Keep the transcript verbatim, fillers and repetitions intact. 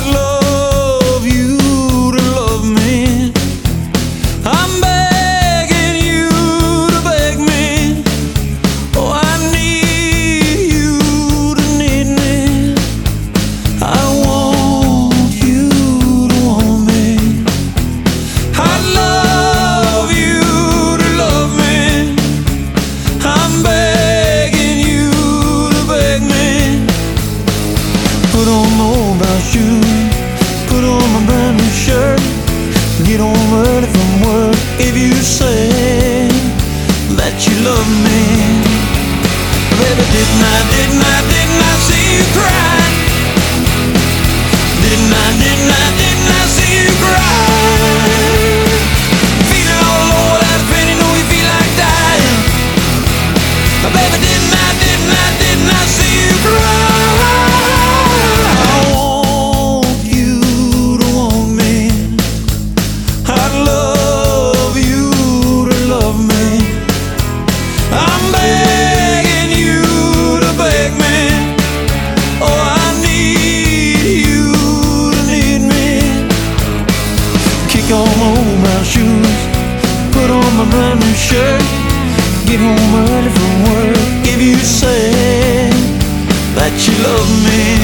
I'd love you to love me. I'm begging you to beg me. Oh, I need you to need me. I want you to want me. I'd love you to love me. I'm begging you to beg me. Put on my old brown shoes, put on my brand new shirt, get on early from work. If you say that you love me, baby, didn't I, didn't I, didn't I see you cry? Didn't I, didn't I, didn't I see you cry? Feeling all over that pain, you know you feel like dying. Baby, didn't I, didn't I, didn't I see you cry? I want you to want me. I'd love you to love me. I'm begging you to beg me. Oh, I need you to need me. Kick on my old brown shoes, put on my brand new shirt, get home early from work. If you say that you love me,